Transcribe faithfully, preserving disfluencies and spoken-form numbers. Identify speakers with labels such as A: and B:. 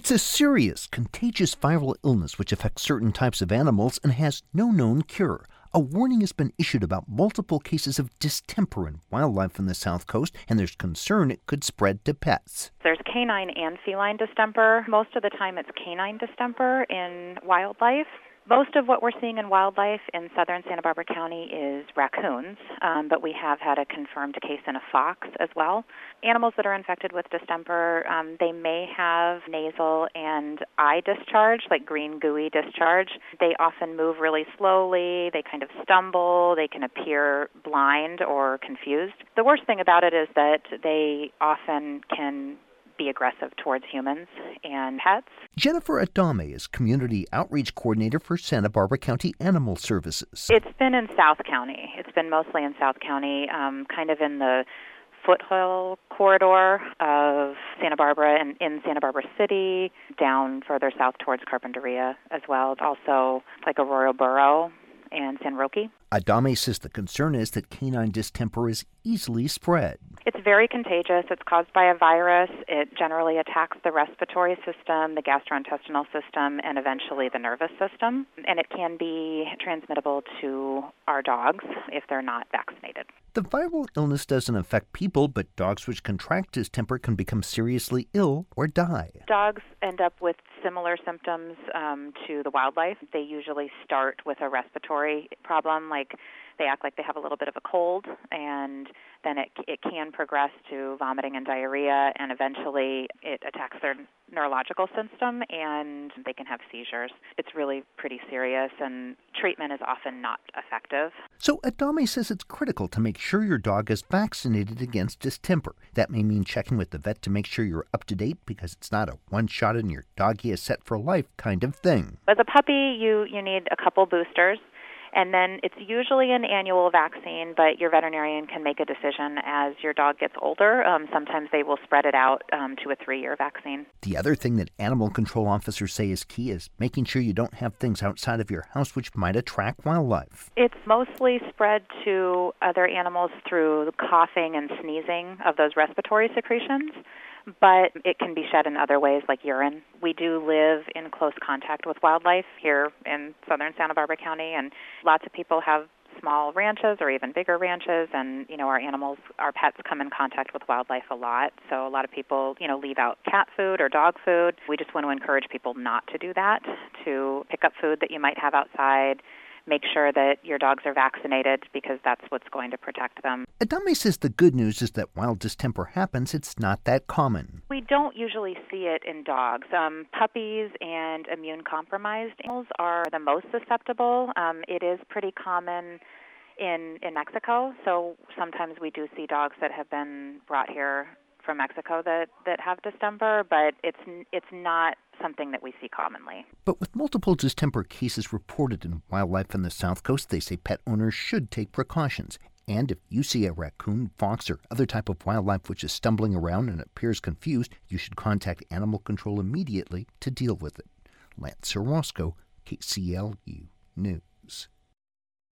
A: It's a serious, contagious viral illness which affects certain types of animals and has no known cure. A warning has been issued about multiple cases of distemper in wildlife in the South Coast, and there's concern it could spread to pets.
B: There's canine and feline distemper. Most of the time it's canine distemper in wildlife. Most of what we're seeing in wildlife in southern Santa Barbara County is raccoons, um, but we have had a confirmed case in a fox as well. Animals that are infected with distemper, um, they may have nasal and eye discharge, like green gooey discharge. They often move really slowly, they kind of stumble, they can appear blind or confused. The worst thing about it is that they often can be aggressive towards humans and pets.
A: Jennifer Adame is Community Outreach Coordinator for Santa Barbara County Animal Services.
B: It's been in South County. It's been mostly in South County, um, kind of in the foothill corridor of Santa Barbara and in Santa Barbara City, down further south towards Carpinteria as well. Also like Arroyo Burro and San Roque.
A: Adame says the concern is that canine distemper is easily spread.
B: It's very contagious. It's caused by a virus. It generally attacks the respiratory system, the gastrointestinal system, and eventually the nervous system. And it can be transmittable to our dogs if they're not vaccinated.
A: The viral illness doesn't affect people, but dogs which contract distemper can become seriously ill or die.
B: Dogs end up with similar symptoms um, to the wildlife. They usually start with a respiratory problem, like they act like they have a little bit of a cold, and then it it can progress to vomiting and diarrhea, and eventually it attacks their neurological system, and they can have seizures. It's really pretty serious, and treatment is often not effective.
A: So Adame says it's critical to make sure your dog is vaccinated against distemper. That may mean checking with the vet to make sure you're up to date, because it's not a one-shot and your doggy is set for life kind of thing.
B: As a puppy, you, you need a couple boosters. And then it's usually an annual vaccine, but your veterinarian can make a decision as your dog gets older. Um, sometimes they will spread it out um, to a three-year vaccine.
A: The other thing that animal control officers say is key is making sure you don't have things outside of your house which might attract wildlife.
B: It's mostly spread to other animals through coughing and sneezing of those respiratory secretions, but it can be shed in other ways like urine. We do live in close contact with wildlife here in southern Santa Barbara County, and lots of people have small ranches or even bigger ranches, and, you know, our animals, our pets come in contact with wildlife a lot. So a lot of people, you know, leave out cat food or dog food. We just want to encourage people not to do that, to pick up food that you might have outside. Make sure that your dogs are vaccinated, because that's what's going to protect them.
A: Adame says the good news is that while distemper happens, it's not that common.
B: We don't usually see it in dogs. Um, puppies and immune-compromised animals are the most susceptible. Um, it is pretty common in, in Mexico, so sometimes we do see dogs that have been brought here from Mexico that, that have distemper, but it's it's not something that we see commonly.
A: But with multiple distemper cases reported in wildlife on the South Coast, they say pet owners should take precautions. And if you see a raccoon, fox, or other type of wildlife which is stumbling around and appears confused, you should contact animal control immediately to deal with it. Lance Orozco, K C L U News.